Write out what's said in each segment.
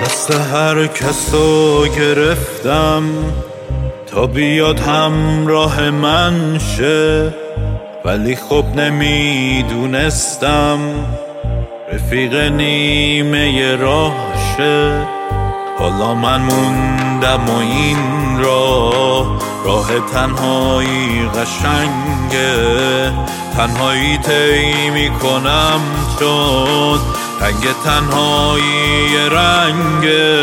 دست هر کسو گرفتم تا بیاد همراه من شه، ولی خب نمیدونستم رفیق نیمه راه شه. حالا من موندم و این راه تنهایی قشنگه، تنهایی طی میکنم چون رنگ تنهایی رنگه.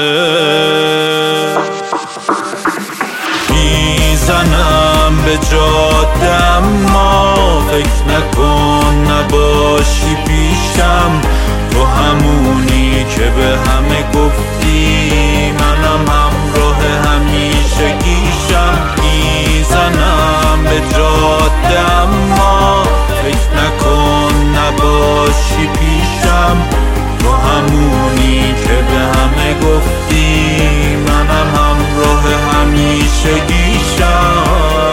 میزنم به جاده اما فکر نکن نباشی پیشم، تو همونی که به همه گفتی منم همراه همیشگیشم. میزنم به جاده اما فکر نکن نباشی پیشم، تو همونی که به همه گفتی منم همراه همیشگیشم.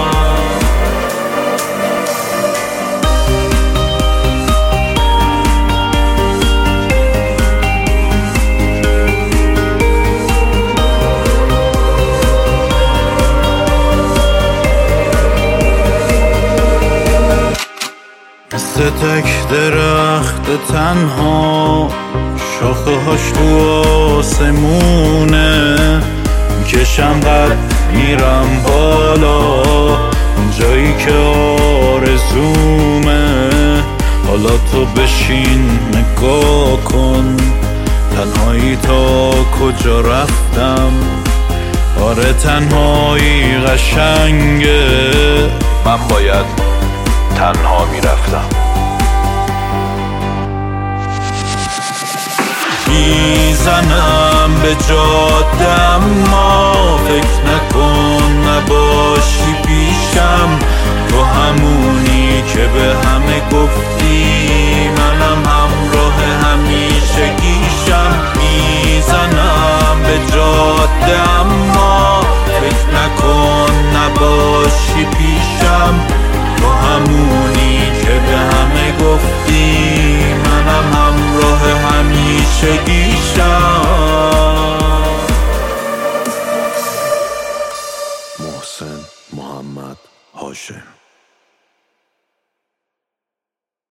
مثل تک درخت تنها شاخه هاش تو آسمونه، میکشم قد میرم بالا اون جایی که آرزومه. حالا تو بشین نگاه کن تنهایی تا کجا رفتم. آره تنهایی قشنگه، من باید تنها میرفتم. میزنم به جاده اما فکر نکن نباشی پیشم، تو همونی که به همه گفتی